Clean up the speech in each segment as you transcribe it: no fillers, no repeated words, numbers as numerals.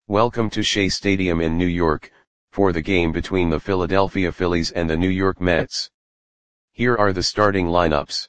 Welcome to Shea Stadium in New York, for the game between the Philadelphia Phillies and the New York Mets. Here are the starting lineups.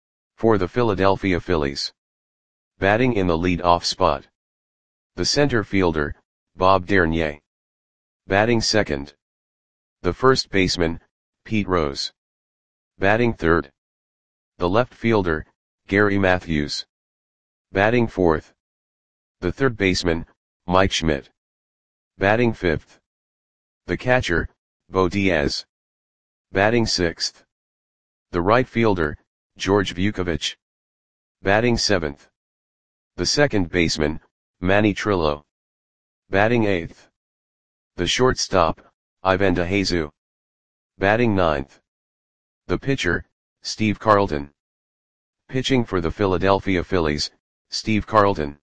For the Philadelphia Phillies. Batting in the lead-off spot. The center fielder, Bob Dernier. Batting second. The first baseman, Pete Rose. Batting third. The left fielder, Gary Matthews. Batting fourth. The third baseman, Mike Schmidt. Batting fifth. The catcher, Bo Diaz. Batting sixth. The right fielder, George Vukovich. Batting seventh. The second baseman, Manny Trillo. Batting eighth. The shortstop, Ivan DeJesus. Batting ninth. The pitcher, Steve Carlton. Pitching for the Philadelphia Phillies, Steve Carlton.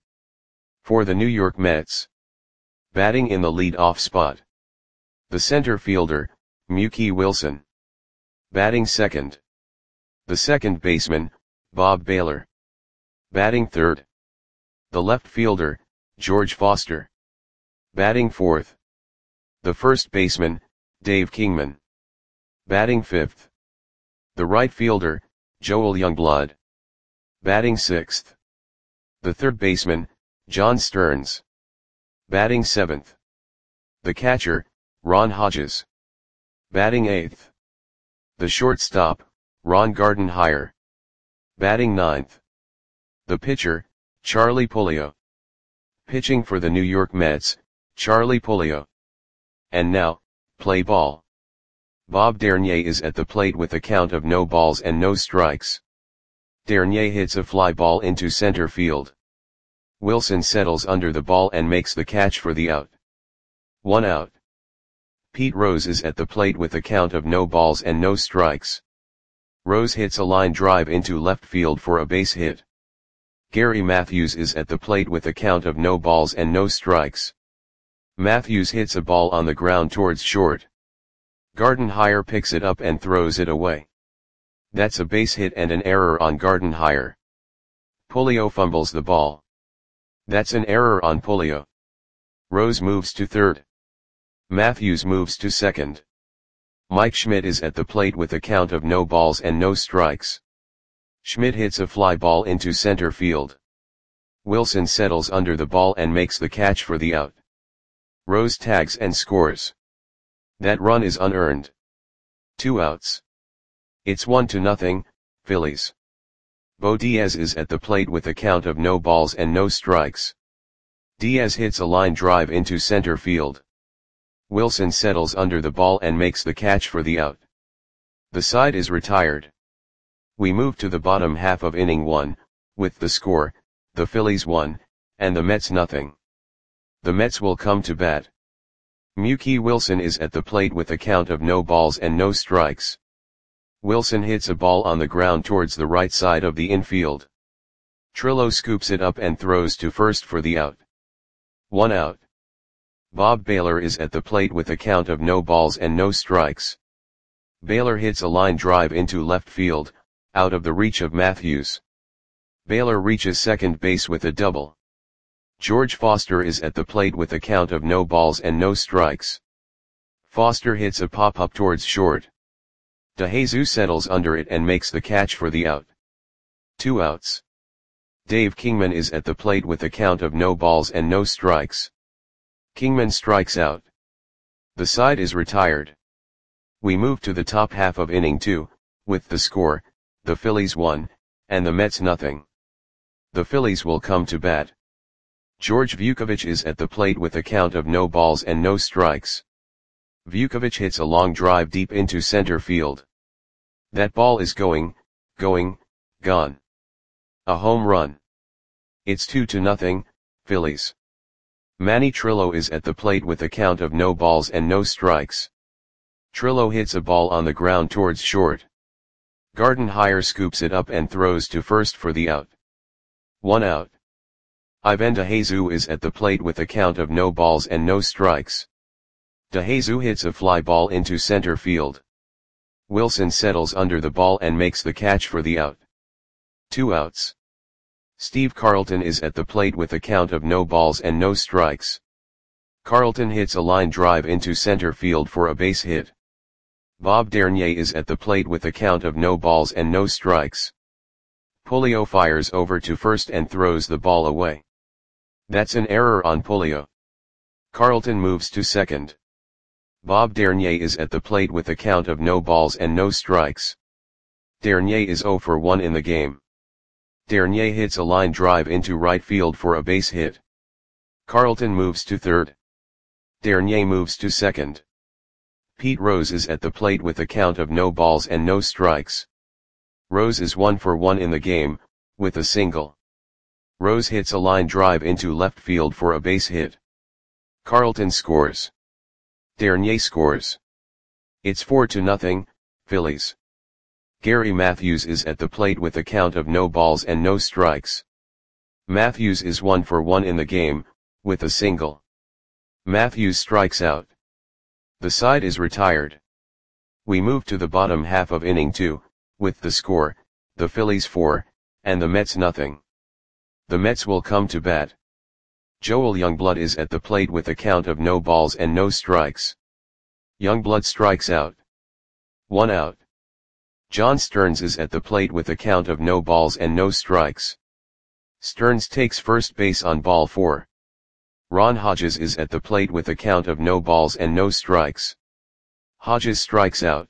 For the New York Mets. Batting in the lead-off spot. The center fielder, Mookie Wilson. Batting second. The second baseman, Bob Baylor. Batting third. The left fielder, George Foster. Batting fourth. The first baseman, Dave Kingman. Batting fifth. The right fielder, Joel Youngblood. Batting sixth. The third baseman, John Stearns. Batting seventh. The catcher, Ron Hodges. Batting eighth. The shortstop, Ron Gardenhire. Batting ninth. The pitcher, Charlie Puleo. Pitching for the New York Mets, Charlie Puleo. And now, play ball. Bob Dernier is at the plate with a count of no balls and no strikes. Dernier hits a fly ball into center field. Wilson settles under the ball and makes the catch for the out. 1 out. Pete Rose is at the plate with a count of no balls and no strikes. Rose hits a line drive into left field for a base hit. Gary Matthews is at the plate with a count of no balls and no strikes. Matthews hits a ball on the ground towards short. Gardenhire picks it up and throws it away. That's a base hit and an error on Gardenhire. Puleo fumbles the ball. That's an error on Puleo. Rose moves to third. Matthews moves to second. Mike Schmidt is at the plate with a count of no balls and no strikes. Schmidt hits a fly ball into center field. Wilson settles under the ball and makes the catch for the out. Rose tags and scores. That run is unearned. 2 outs. It's 1-0, Phillies. Bo Diaz is at the plate with a count of no balls and no strikes. Diaz hits a line drive into center field. Wilson settles under the ball and makes the catch for the out. The side is retired. We move to the bottom half of inning 1, with the score, the Phillies 1, and the Mets 0. The Mets will come to bat. Mookie Wilson is at the plate with a count of no balls and no strikes. Wilson hits a ball on the ground towards the right side of the infield. Trillo scoops it up and throws to first for the out. 1 out. Bob Baylor is at the plate with a count of no balls and no strikes. Baylor hits a line drive into left field, out of the reach of Matthews. Baylor reaches second base with a double. George Foster is at the plate with a count of no balls and no strikes. Foster hits a pop-up towards short. DeJesus settles under it and makes the catch for the out. 2 outs. Dave Kingman is at the plate with a count of no balls and no strikes. Kingman strikes out. The side is retired. We move to the top half of inning 2, with the score, the Phillies 1, and the Mets 0. The Phillies will come to bat. George Vukovich is at the plate with a count of no balls and no strikes. Vukovich hits a long drive deep into center field. That ball is gone. A home run. It's 2-0, Phillies. Manny Trillo is at the plate with a count of no balls and no strikes. Trillo hits a ball on the ground towards short. Gardenhire scoops it up and throws to first for the out. 1 out. Ivan DeJesus is at the plate with a count of no balls and no strikes. DeJesus hits a fly ball into center field. Wilson settles under the ball and makes the catch for the out. 2 outs. Steve Carlton is at the plate with a count of no balls and no strikes. Carlton hits a line drive into center field for a base hit. Bob Dernier is at the plate with a count of no balls and no strikes. Puleo fires over to first and throws the ball away. That's an error on Puleo. Carlton moves to second. Bob Dernier is at the plate with a count of no balls and no strikes. Dernier is 0 for 1 in the game. Dernier hits a line drive into right field for a base hit. Carlton moves to third. Dernier moves to second. Pete Rose is at the plate with a count of no balls and no strikes. Rose is 1 for 1 in the game, with a single. Rose hits a line drive into left field for a base hit. Carlton scores. Dernier scores. It's 4-0, Phillies. Gary Matthews is at the plate with a count of no balls and no strikes. Matthews is 1 for 1 in the game, with a single. Matthews strikes out. The side is retired. We move to the bottom half of inning 2, with the score, the Phillies 4, and the Mets nothing. The Mets will come to bat. Joel Youngblood is at the plate with a count of no balls and no strikes. Youngblood strikes out. 1 out. John Stearns is at the plate with a count of no balls and no strikes. Stearns takes first base on ball 4. Ron Hodges is at the plate with a count of no balls and no strikes. Hodges strikes out.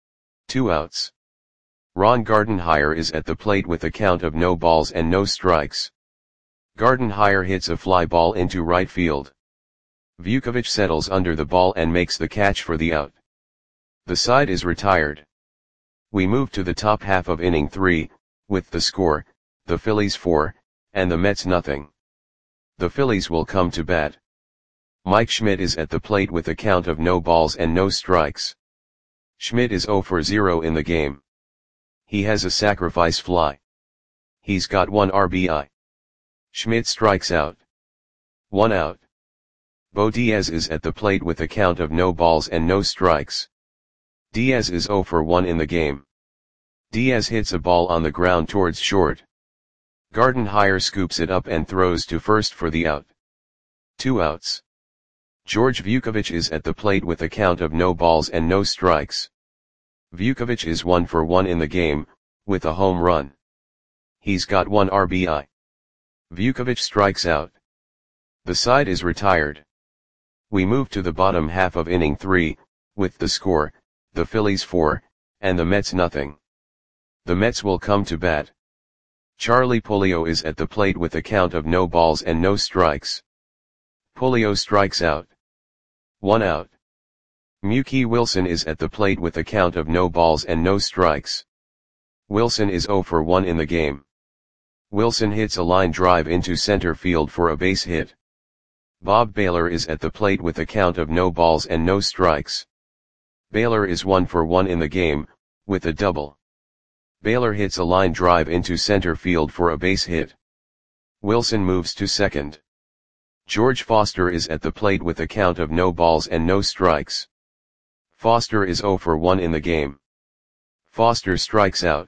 2 outs. Ron Gardenhire is at the plate with a count of no balls and no strikes. Gardenhire hits a fly ball into right field. Vukovich settles under the ball and makes the catch for the out. The side is retired. We move to the top half of inning 3, with the score, the Phillies 4, and the Mets nothing. The Phillies will come to bat. Mike Schmidt is at the plate with a count of no balls and no strikes. Schmidt is 0 for 0 in the game. He has a sacrifice fly. He's got 1 RBI. Schmidt strikes out. 1 out. Bo Diaz is at the plate with a count of no balls and no strikes. Diaz is 0 for 1 in the game. Diaz hits a ball on the ground towards short. Gardenhire scoops it up and throws to first for the out. 2 outs. George Vukovich is at the plate with a count of no balls and no strikes. Vukovich is 1 for 1 in the game, with a home run. He's got 1 RBI. Vukovich strikes out. The side is retired. We move to the bottom half of inning 3, with the score, the Phillies 4, and the Mets nothing. The Mets will come to bat. Charlie Puleo is at the plate with a count of no balls and no strikes. Puleo strikes out. 1 out. Mookie Wilson is at the plate with a count of no balls and no strikes. Wilson is 0 for 1 in the game. Wilson hits a line drive into center field for a base hit. Bob Baylor is at the plate with a count of no balls and no strikes. Baylor is 1 for 1 in the game, with a double. Baylor hits a line drive into center field for a base hit. Wilson moves to second. George Foster is at the plate with a count of no balls and no strikes. Foster is 0 for 1 in the game. Foster strikes out.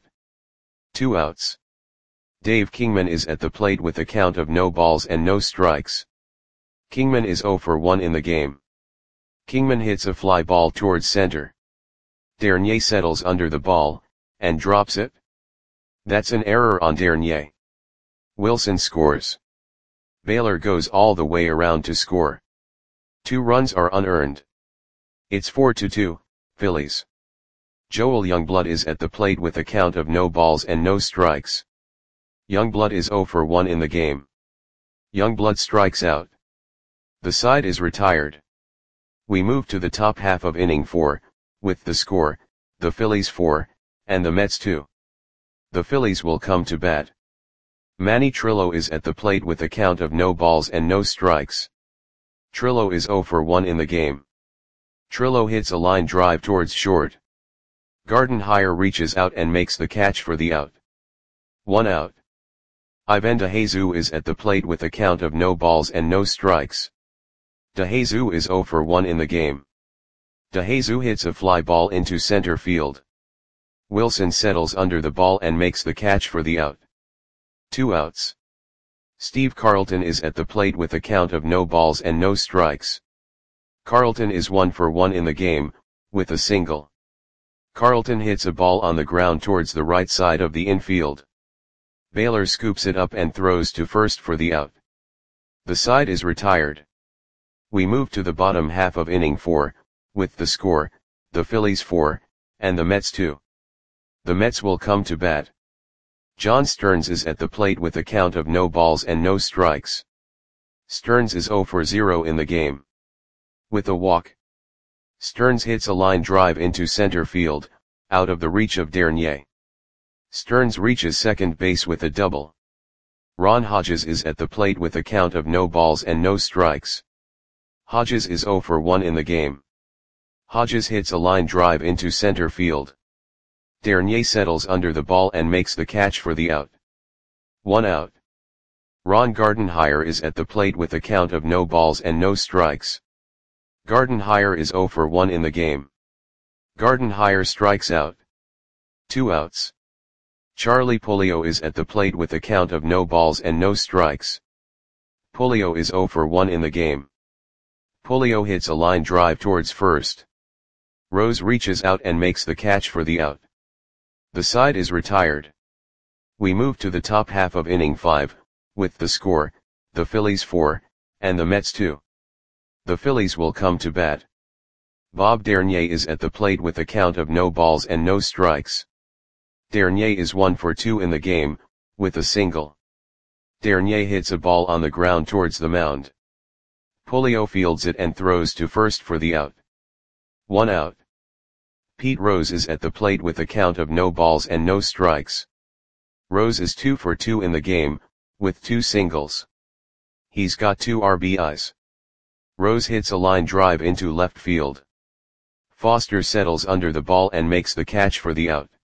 2 outs. Dave Kingman is at the plate with a count of no balls and no strikes. Kingman is 0 for 1 in the game. Kingman hits a fly ball towards center. Dernier settles under the ball, and drops it. That's an error on Dernier. Wilson scores. Baylor goes all the way around to score. 2 runs are unearned. It's 4-2, Phillies. Joel Youngblood is at the plate with a count of no balls and no strikes. Youngblood is 0 for 1 in the game. Youngblood strikes out. The side is retired. We move to the top half of inning 4, with the score, the Phillies 4, and the Mets 2. The Phillies will come to bat. Manny Trillo is at the plate with a count of no balls and no strikes. Trillo is 0 for 1 in the game. Trillo hits a line drive towards short. Gardenhire reaches out and makes the catch for the out. 1 out. Ivan DeJesus is at the plate with a count of no balls and no strikes. DeJesus is 0 for 1 in the game. DeJesus hits a fly ball into center field. Wilson settles under the ball and makes the catch for the out. 2 outs. Steve Carlton is at the plate with a count of no balls and no strikes. Carlton is 1 for 1 in the game, with a single. Carlton hits a ball on the ground towards the right side of the infield. Baylor scoops it up and throws to first for the out. The side is retired. We move to the bottom half of inning 4, with the score, the Phillies 4, and the Mets 2. The Mets will come to bat. John Stearns is at the plate with a count of no balls and no strikes. Stearns is 0 for 0 in the game. With a walk, Stearns hits a line drive into center field, out of the reach of Dernier. Stearns reaches second base with a double. Ron Hodges is at the plate with a count of no balls and no strikes. Hodges is 0 for 1 in the game. Hodges hits a line drive into center field. Dernier settles under the ball and makes the catch for the out. 1 out. Ron Gardenhire is at the plate with a count of no balls and no strikes. Gardenhire is 0 for 1 in the game. Gardenhire strikes out. 2 outs. Charlie Puleo is at the plate with a count of no balls and no strikes. Puleo is 0 for 1 in the game. Puleo hits a line drive towards first. Rose reaches out and makes the catch for the out. The side is retired. We move to the top half of inning 5, with the score, the Phillies 4, and the Mets 2. The Phillies will come to bat. Bob Dernier is at the plate with a count of no balls and no strikes. Dernier is 1 for 2 in the game, with a single. Dernier hits a ball on the ground towards the mound. Puleo fields it and throws to first for the out. 1 out. Pete Rose is at the plate with a count of no balls and no strikes. Rose is 2 for 2 in the game, with 2 singles. He's got 2 RBIs. Rose hits a line drive into left field. Foster settles under the ball and makes the catch for the out.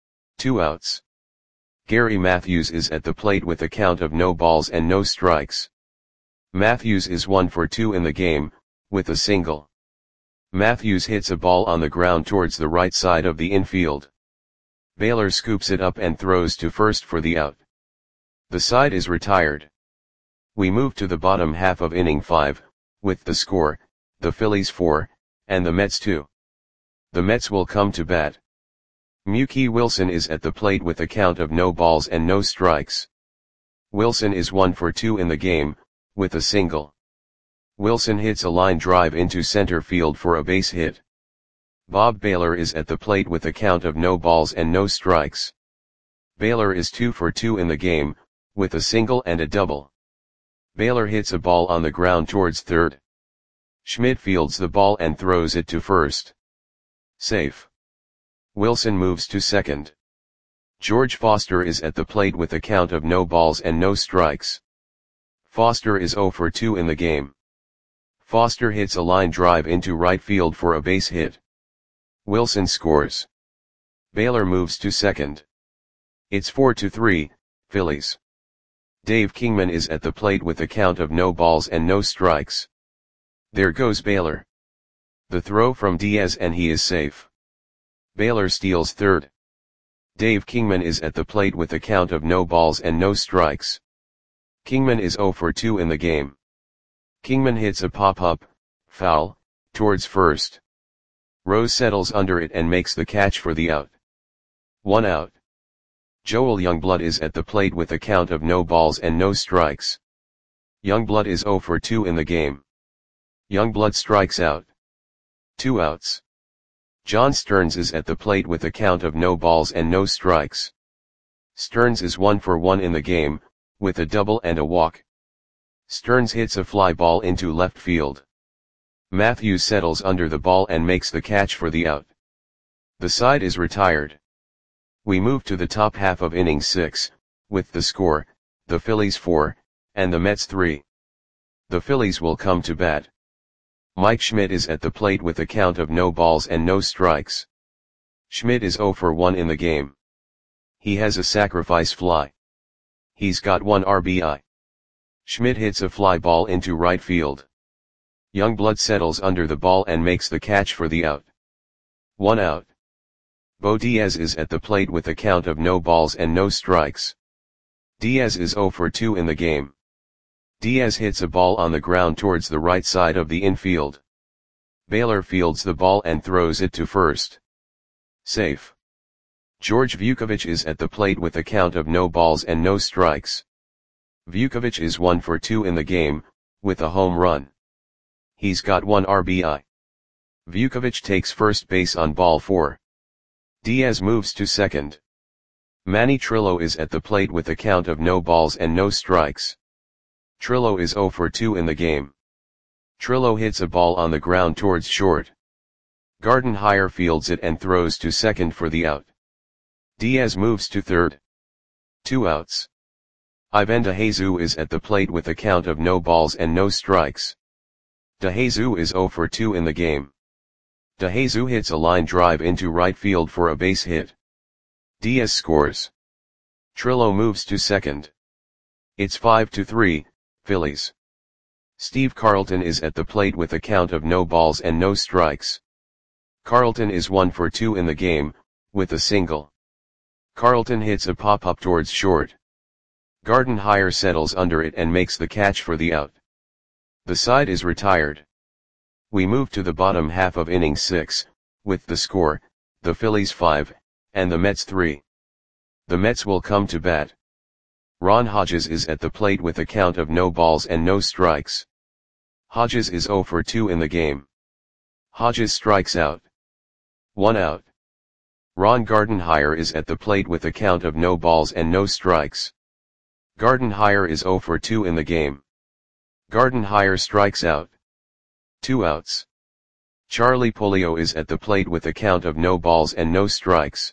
2 outs. Gary Matthews is at the plate with a count of no balls and no strikes. Matthews is 1 for 2 in the game, with a single. Matthews hits a ball on the ground towards the right side of the infield. Baylor scoops it up and throws to first for the out. The side is retired. We move to the bottom half of inning 5, with the score, the Phillies 4, and the Mets 2. The Mets will come to bat. Mookie Wilson is at the plate with a count of no balls and no strikes. Wilson is 1 for 2 in the game, with a single. Wilson hits a line drive into center field for a base hit. Bob Baylor is at the plate with a count of no balls and no strikes. Baylor is 2 for 2 in the game, with a single and a double. Baylor hits a ball on the ground towards third. Schmidt fields the ball and throws it to first. Safe. Wilson moves to second. George Foster is at the plate with a count of no balls and no strikes. Foster is 0 for 2 in the game. Foster hits a line drive into right field for a base hit. Wilson scores. Baylor moves to second. It's 4-3, Phillies. Dave Kingman is at the plate with a count of no balls and no strikes. There goes Baylor. The throw from Diaz and he is safe. Baylor steals third. Dave Kingman is at the plate with a count of no balls and no strikes. Kingman is 0 for 2 in the game. Kingman hits a pop-up, foul, towards first. Rose settles under it and makes the catch for the out. 1 out. Joel Youngblood is at the plate with a count of no balls and no strikes. Youngblood is 0 for 2 in the game. Youngblood strikes out. 2 outs. John Stearns is at the plate with a count of no balls and no strikes. Stearns is 1 for 1 in the game, with a double and a walk. Stearns hits a fly ball into left field. Matthews settles under the ball and makes the catch for the out. The side is retired. We move to the top half of inning 6, with the score, the Phillies 4, and the Mets 3. The Phillies will come to bat. Mike Schmidt is at the plate with a count of no balls and no strikes. Schmidt is 0 for 1 in the game. He has a sacrifice fly. He's got 1 RBI. Schmidt hits a fly ball into right field. Youngblood settles under the ball and makes the catch for the out. 1 out. Bo Diaz is at the plate with a count of no balls and no strikes. Diaz is 0 for 2 in the game. Diaz hits a ball on the ground towards the right side of the infield. Baylor fields the ball and throws it to first. Safe. George Vukovic is at the plate with a count of no balls and no strikes. Vukovic is 1 for 2 in the game, with a home run. He's got 1 RBI. Vukovic takes first base on ball 4. Diaz moves to second. Manny Trillo is at the plate with a count of no balls and no strikes. Trillo is 0 for 2 in the game. Trillo hits a ball on the ground towards short. Gardenhire fields it and throws to second for the out. Diaz moves to third. 2 outs. Ivan DeJesus is at the plate with a count of no balls and no strikes. DeJesus is 0 for 2 in the game. DeJesus hits a line drive into right field for a base hit. Diaz scores. Trillo moves to second. It's 5-3, Phillies. Steve Carlton is at the plate with a count of no balls and no strikes. Carlton is 1 for 2 in the game, with a single. Carlton hits a pop-up towards short. Gardenhire settles under it and makes the catch for the out. The side is retired. We move to the bottom half of inning 6, with the score, the Phillies 5, and the Mets 3. The Mets will come to bat. Ron Hodges is at the plate with a count of no balls and no strikes. Hodges is 0 for 2 in the game. Hodges strikes out. 1 out. Ron Gardenhire is at the plate with a count of no balls and no strikes. Gardenhire is 0 for 2 in the game. Gardenhire strikes out. 2 outs. Charlie Puleo is at the plate with a count of no balls and no strikes.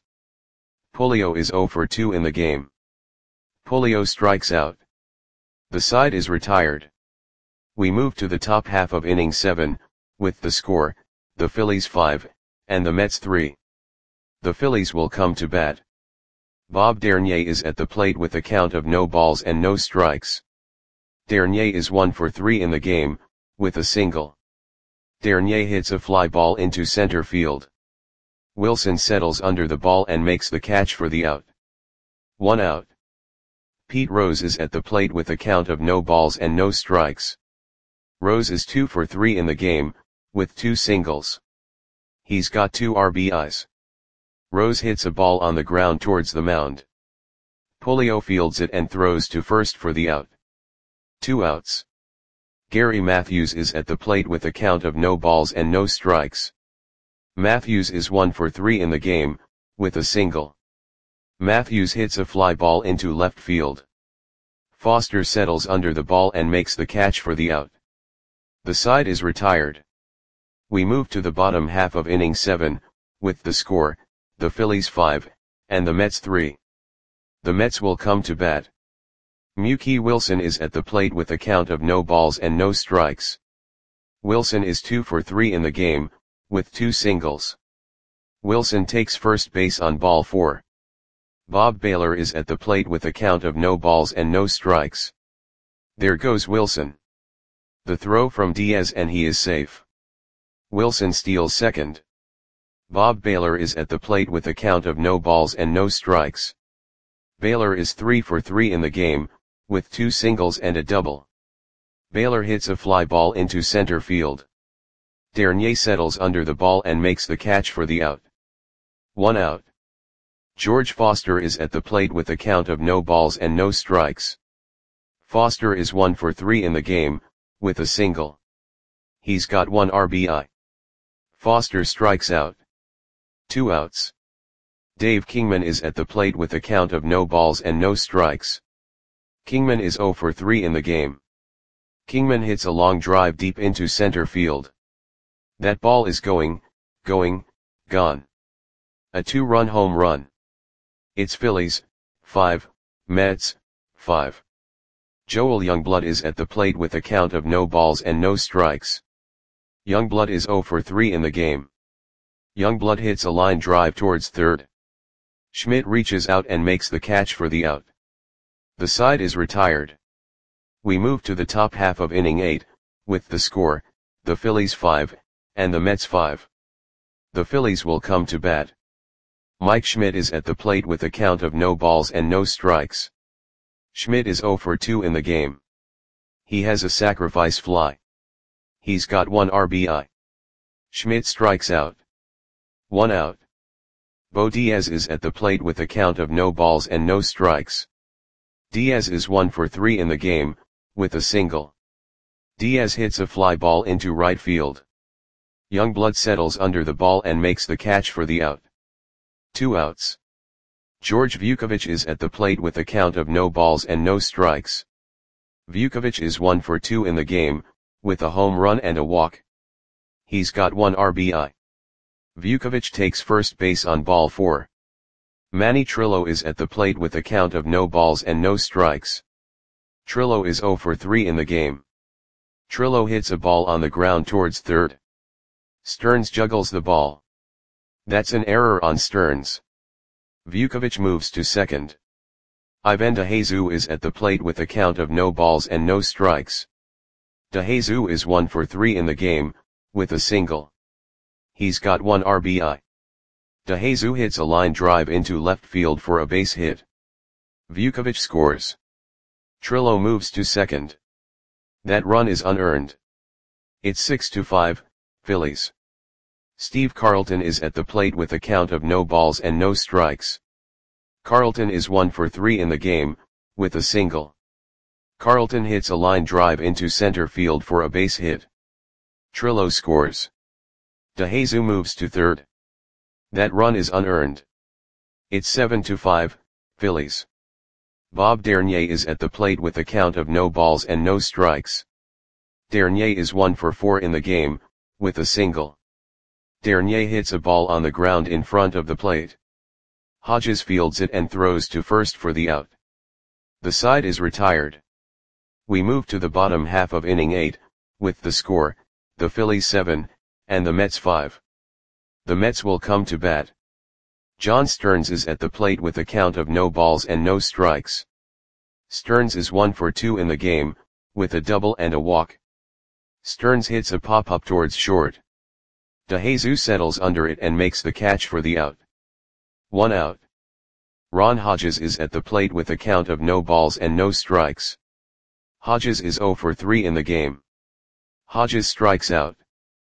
Puleo is 0 for 2 in the game. Puleo strikes out. The side is retired. We move to the top half of inning 7, with the score, the Phillies 5, and the Mets 3. The Phillies will come to bat. Bob Dernier is at the plate with a count of no balls and no strikes. Dernier is 1 for 3 in the game, with a single. Dernier hits a fly ball into center field. Wilson settles under the ball and makes the catch for the out. 1 out. Pete Rose is at the plate with a count of no balls and no strikes. Rose is 2 for 3 in the game, with 2 singles. He's got 2 RBIs. Rose hits a ball on the ground towards the mound. Puleo fields it and throws to first for the out. 2 outs. Gary Matthews is at the plate with a count of no balls and no strikes. Matthews is 1 for 3 in the game, with a single. Matthews hits a fly ball into left field. Foster settles under the ball and makes the catch for the out. The side is retired. We move to the bottom half of inning 7, with the score, the Phillies 5, and the Mets 3. The Mets will come to bat. Mookie Wilson is at the plate with a count of no balls and no strikes. Wilson is 2 for 3 in the game, with 2 singles. Wilson takes first base on ball 4. Bob Baylor is at the plate with a count of no balls and no strikes. There goes Wilson. The throw from Diaz and he is safe. Wilson steals second. Bob Baylor is at the plate with a count of no balls and no strikes. Baylor is 3 for 3 in the game, with 2 singles and a double. Baylor hits a fly ball into center field. Dernier settles under the ball and makes the catch for the out. 1 out. George Foster is at the plate with a count of no balls and no strikes. Foster is 1 for 3 in the game, with a single. He's got 1 RBI. Foster strikes out. 2 outs. Dave Kingman is at the plate with a count of no balls and no strikes. Kingman is 0 for 3 in the game. Kingman hits a long drive deep into center field. That ball is gone. A 2-run home run. It's Phillies, 5, Mets, 5. Joel Youngblood is at the plate with a count of no balls and no strikes. Youngblood is 0 for 3 in the game. Youngblood hits a line drive towards third. Schmidt reaches out and makes the catch for the out. The side is retired. We move to the top half of inning 8, with the score, the Phillies 5, and the Mets 5. The Phillies will come to bat. Mike Schmidt is at the plate with a count of no balls and no strikes. Schmidt is 0 for 2 in the game. He has a sacrifice fly. He's got 1 RBI. Schmidt strikes out. 1 out. Bo Diaz is at the plate with a count of no balls and no strikes. Diaz is 1 for 3 in the game, with a single. Diaz hits a fly ball into right field. Youngblood settles under the ball and makes the catch for the out. 2 outs. George Vukovic is at the plate with a count of no balls and no strikes. Vukovic is 1 for 2 in the game, with a home run and a walk. He's got 1 RBI. Vukovic takes first base on ball 4. Manny Trillo is at the plate with a count of no balls and no strikes. Trillo is 0 for 3 in the game. Trillo hits a ball on the ground towards third. Stearns juggles the ball. That's an error on Stearns. Vukovic moves to second. Ivan DeJesus is at the plate with a count of no balls and no strikes. DeJesus is 1 for 3 in the game, with a single. He's got 1 RBI. DeJesus hits a line drive into left field for a base hit. Vukovic scores. Trillo moves to second. That run is unearned. It's 6-5, Phillies. Steve Carlton is at the plate with a count of no balls and no strikes. Carlton is 1 for 3 in the game, with a single. Carlton hits a line drive into center field for a base hit. Trillo scores. DeJesus moves to third. That run is unearned. It's 7-5, Phillies. Bob Dernier is at the plate with a count of no balls and no strikes. Dernier is 1 for 4 in the game, with a single. Dernier hits a ball on the ground in front of the plate. Hodges fields it and throws to first for the out. The side is retired. We move to the bottom half of inning 8, with the score, the Phillies 7, and the Mets 5. The Mets will come to bat. John Stearns is at the plate with a count of no balls and no strikes. Stearns is 1 for 2 in the game, with a double and a walk. Stearns hits a pop-up towards short. DeJesus settles under it and makes the catch for the out. 1 out. Ron Hodges is at the plate with a count of no balls and no strikes. Hodges is 0 for 3 in the game. Hodges strikes out.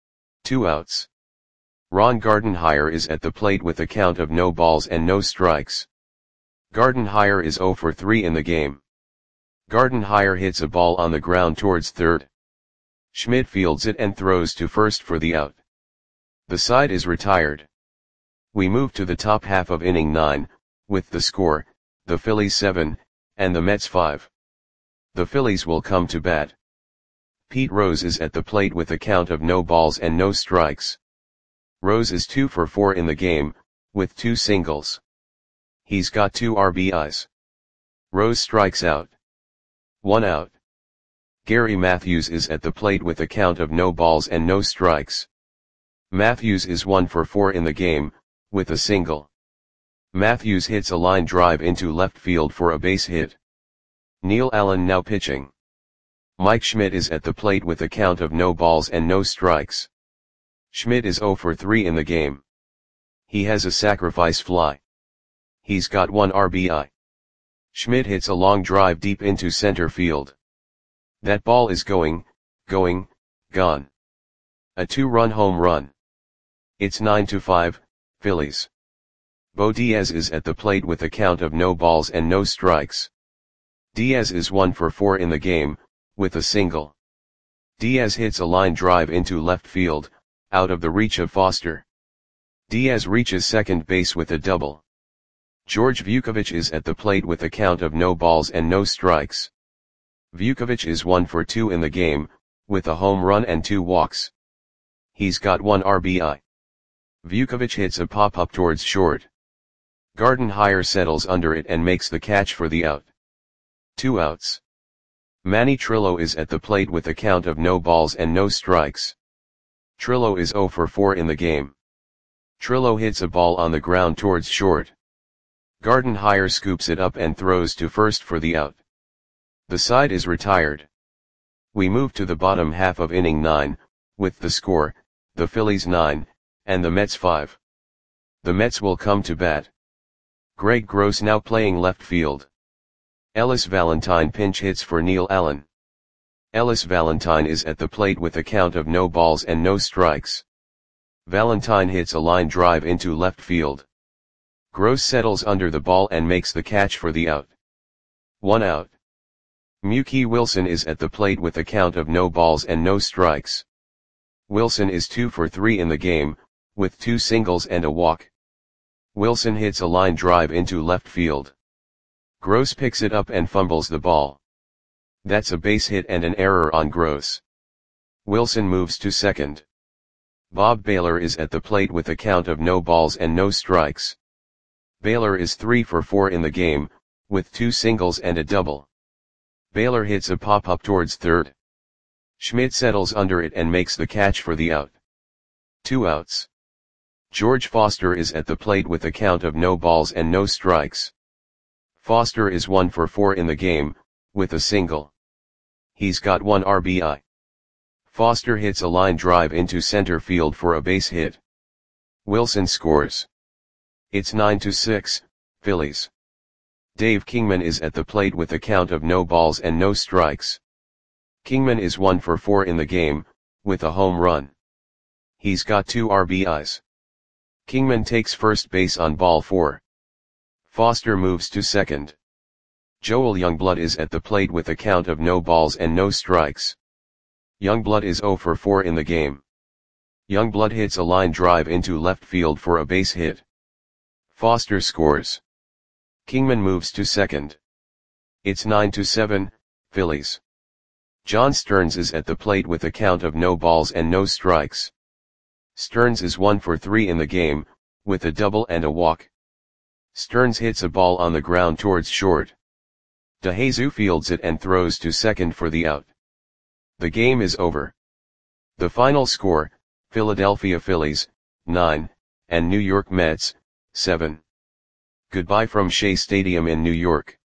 2 outs. Ron Gardenhire is at the plate with a count of no balls and no strikes. Gardenhire is 0 for 3 in the game. Gardenhire hits a ball on the ground towards third. Schmidt fields it and throws to first for the out. The side is retired. We move to the top half of inning 9, with the score, the Phillies 7, and the Mets 5. The Phillies will come to bat. Pete Rose is at the plate with a count of no balls and no strikes. Rose is 2 for 4 in the game, with 2 singles. He's got 2 RBIs. Rose strikes out. 1 out. Gary Matthews is at the plate with a count of no balls and no strikes. Matthews is 1 for 4 in the game, with a single. Matthews hits a line drive into left field for a base hit. Neil Allen now pitching. Mike Schmidt is at the plate with a count of no balls and no strikes. Schmidt is 0 for 3 in the game. He has a sacrifice fly. He's got 1 RBI. Schmidt hits a long drive deep into center field. That ball is gone. A 2-run home run. It's 9-5, Phillies. Bo Diaz is at the plate with a count of no balls and no strikes. Diaz is 1 for 4 in the game, with a single. Diaz hits a line drive into left field, out of the reach of Foster. Diaz reaches second base with a double. George Vukovic is at the plate with a count of no balls and no strikes. Vukovic is 1 for 2 in the game, with a home run and 2 walks. He's got 1 RBI. Vukovic hits a pop-up towards short. Gardenhire settles under it and makes the catch for the out. 2 outs. Manny Trillo is at the plate with a count of no balls and no strikes. Trillo is 0 for 4 in the game. Trillo hits a ball on the ground towards short. Gardenhire scoops it up and throws to first for the out. The side is retired. We move to the bottom half of inning 9, with the score, the Phillies 9, and the Mets 5. The Mets will come to bat. Greg Gross now playing left field. Ellis Valentine pinch hits for Neil Allen. Ellis Valentine is at the plate with a count of no balls and no strikes. Valentine hits a line drive into left field. Gross settles under the ball and makes the catch for the out. 1 out. Mookie Wilson is at the plate with a count of no balls and no strikes. Wilson is 2 for 3 in the game, with 2 singles and a walk. Wilson hits a line drive into left field. Gross picks it up and fumbles the ball. That's a base hit and an error on Gross. Wilson moves to second. Bob Baylor is at the plate with a count of no balls and no strikes. Baylor is 3 for 4 in the game, with 2 singles and a double. Baylor hits a pop-up towards third. Schmidt settles under it and makes the catch for the out. 2 outs. George Foster is at the plate with a count of no balls and no strikes. Foster is 1 for 4 in the game, with a single. He's got 1 RBI. Foster hits a line drive into center field for a base hit. Wilson scores. It's 9-6, Phillies. Dave Kingman is at the plate with a count of no balls and no strikes. Kingman is 1 for 4 in the game, with a home run. He's got 2 RBIs. Kingman takes first base on ball 4. Foster moves to second. Joel Youngblood is at the plate with a count of no balls and no strikes. Youngblood is 0 for 4 in the game. Youngblood hits a line drive into left field for a base hit. Foster scores. Kingman moves to second. It's 9-7, Phillies. John Stearns is at the plate with a count of no balls and no strikes. Stearns is 1 for 3 in the game, with a double and a walk. Stearns hits a ball on the ground towards short. DeJesus fields it and throws to second for the out. The game is over. The final score, Philadelphia Phillies, 9, and New York Mets, 7. Goodbye from Shea Stadium in New York.